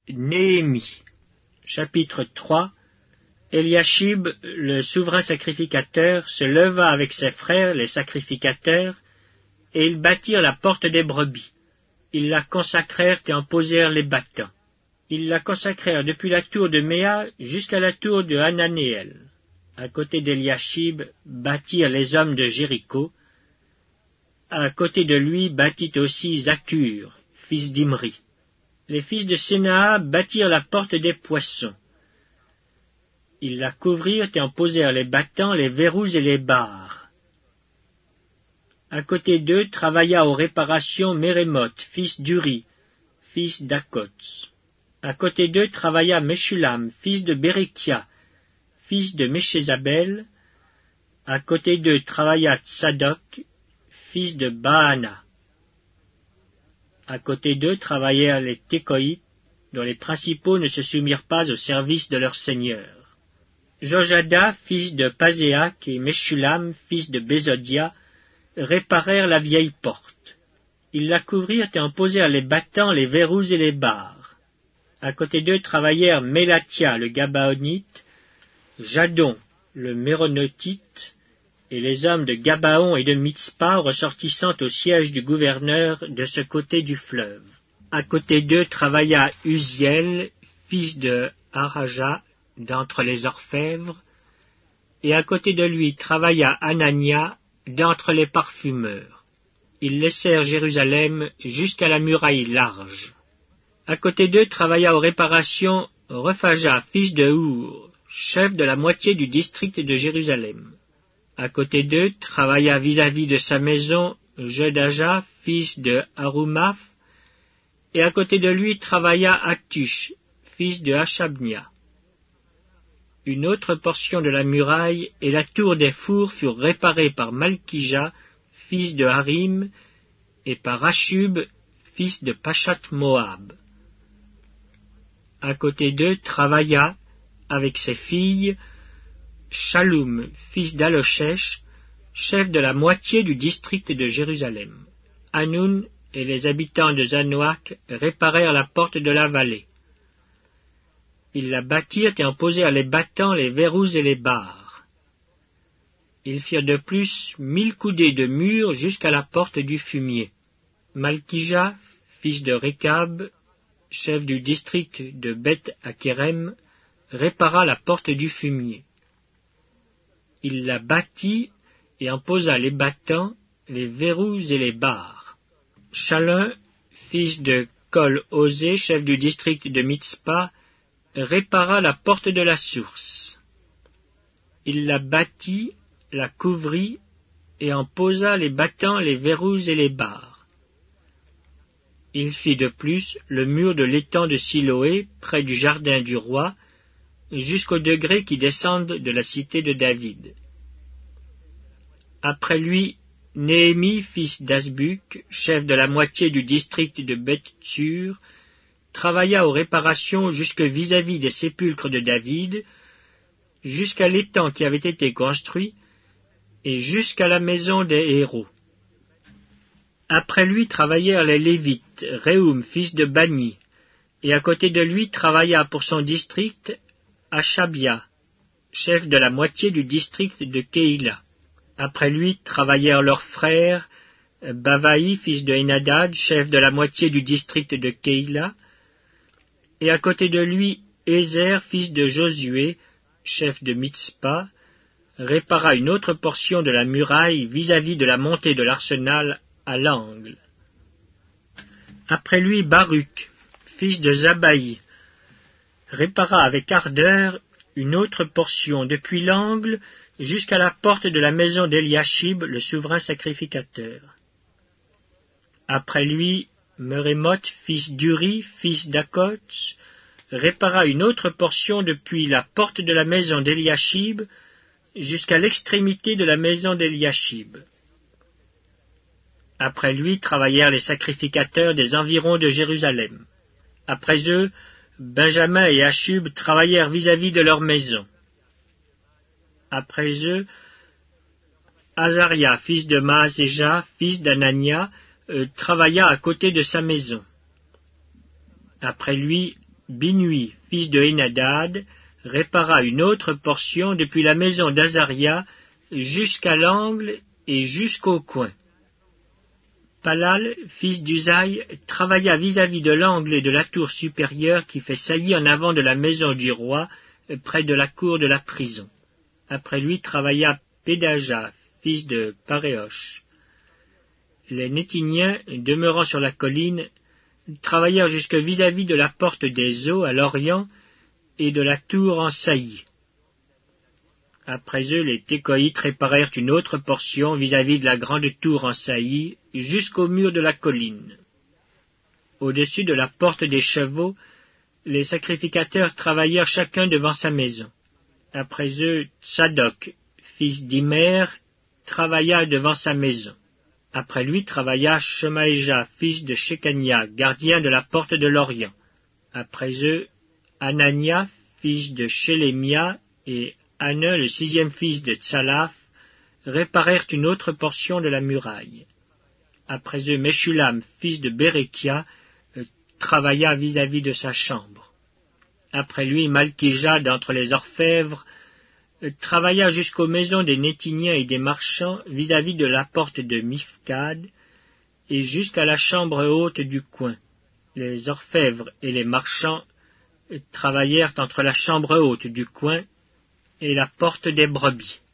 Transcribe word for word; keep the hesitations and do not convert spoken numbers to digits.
Néhémie. Chapitre trois. Eliashib, le souverain sacrificateur, se leva avec ses frères, les sacrificateurs, et ils bâtirent la porte des brebis. Ils la consacrèrent et en posèrent les battants. Ils la consacrèrent depuis la tour de Méa jusqu'à la tour de Hananéel. À côté d'Eliashib bâtirent les hommes de Jéricho. À côté de lui bâtit aussi Zaccur, fils d'Imri. Les fils de Sénaa bâtirent la porte des poissons. Ils la couvrirent et en posèrent les battants, les verrous et les barres. À côté d'eux travailla aux réparations Mérémoth, fils d'Uri, fils d'Akots. À côté d'eux travailla Meshulam, fils de Bérékia, fils de Méchézabel. À côté d'eux travailla Tsadok, fils de Baana. À côté d'eux travaillèrent les Tékoïtes, dont les principaux ne se soumirent pas au service de leur seigneur. Jojada, fils de Paséac, et Meshulam, fils de Bézodia, réparèrent la vieille porte. Ils la couvrirent et en posèrent les battants, les verrous et les barres. À côté d'eux travaillèrent Mélatia, le Gabaonite, Jadon, le Méronotite, et les hommes de Gabaon et de Mitzpa, ressortissant au siège du gouverneur de ce côté du fleuve. À côté d'eux travailla Uziel, fils de Haraja, d'entre les orfèvres, et à côté de lui travailla Anania, d'entre les parfumeurs. Ils laissèrent Jérusalem jusqu'à la muraille large. À côté d'eux travailla aux réparations Rephaja, fils de Our, chef de la moitié du district de Jérusalem. À côté d'eux travailla vis-à-vis de sa maison Jedaja, fils de Harumaph, et à côté de lui travailla Hatush, fils de Hashabnia. Une autre portion de la muraille et la tour des fours furent réparées par Malkija, fils de Harim, et par Ashub, fils de Pachat Moab. À côté d'eux travailla, avec ses filles, Shaloum, fils d'Aloshech, chef de la moitié du district de Jérusalem. Hanoun et les habitants de Zanoach réparèrent la porte de la vallée. Ils la bâtirent et en posèrent les battants, les verrous et les barres. Ils firent de plus mille coudées de mur jusqu'à la porte du fumier. Malkija, fils de Rékab, chef du district de Beth-Akerem, répara la porte du fumier. Il la bâtit et en posa les battants, les verrous et les barres. Chalun, fils de Kol-Osé, chef du district de Mitzpa, répara la porte de la source. Il la bâtit, la couvrit, et en posa les battants, les verrous et les barres. Il fit de plus le mur de l'étang de Siloé, près du jardin du roi, jusqu'aux degrés qui descendent de la cité de David. Après lui, Néhémie, fils d'Asbuk, chef de la moitié du district de Beth-Tsur, travailla aux réparations jusque vis-à-vis des sépulcres de David, jusqu'à l'étang qui avait été construit, et jusqu'à la maison des héros. Après lui travaillèrent les Lévites, Réhoum, fils de Bani, et à côté de lui travailla pour son district Hashabia, chef de la moitié du district de Keïla. Après lui travaillèrent leurs frères, Bavaï, fils de Henadad, chef de la moitié du district de Keïla, et à côté de lui, Ézer, fils de Josué, chef de Mitzpa, répara une autre portion de la muraille vis-à-vis de la montée de l'arsenal à l'angle. Après lui, Baruch, fils de Zabaï, répara avec ardeur une autre portion depuis l'angle jusqu'à la porte de la maison d'Eliashib, le souverain sacrificateur. Après lui, Mérémoth, fils d'Uri, fils d'Akots, répara une autre portion depuis la porte de la maison d'Eliashib jusqu'à l'extrémité de la maison d'Eliashib. Après lui travaillèrent les sacrificateurs des environs de Jérusalem. Après eux, Benjamin et Ashub travaillèrent vis-à-vis de leur maison. Après eux, Azaria, fils de Maaséja, fils d'Anania, euh, travailla à côté de sa maison. Après lui, Binui, fils de Hénadad, répara une autre portion depuis la maison d'Azaria jusqu'à l'angle et jusqu'au coin. Palal, fils d'Uzaï, travailla vis-à-vis de l'angle et de la tour supérieure qui fait saillie en avant de la maison du roi, près de la cour de la prison. Après lui travailla Pédaja, fils de Paréosh. Les Nétiniens, demeurant sur la colline, travaillèrent jusque vis-à-vis de la porte des eaux à l'orient et de la tour en saillie. Après eux, les Técoïtes réparèrent une autre portion vis-à-vis de la grande tour en saillie jusqu'au mur de la colline. Au-dessus de la porte des chevaux, les sacrificateurs travaillèrent chacun devant sa maison. Après eux, Tsadok, fils d'Imer, travailla devant sa maison. Après lui travailla Shemaéja, fils de Shekania, gardien de la porte de l'Orient. Après eux, Anania, fils de Shelemia, et Anna, le sixième fils de Tsalaf, réparèrent une autre portion de la muraille. Après eux, Meshulam, fils de Bérékia, travailla vis-à-vis de sa chambre. Après lui, Malkija, d'entre les orfèvres, travailla jusqu'aux maisons des Nétiniens et des marchands vis-à-vis de la porte de Mifkad et jusqu'à la chambre haute du coin. Les orfèvres et les marchands travaillèrent entre la chambre haute du coin et la porte des brebis.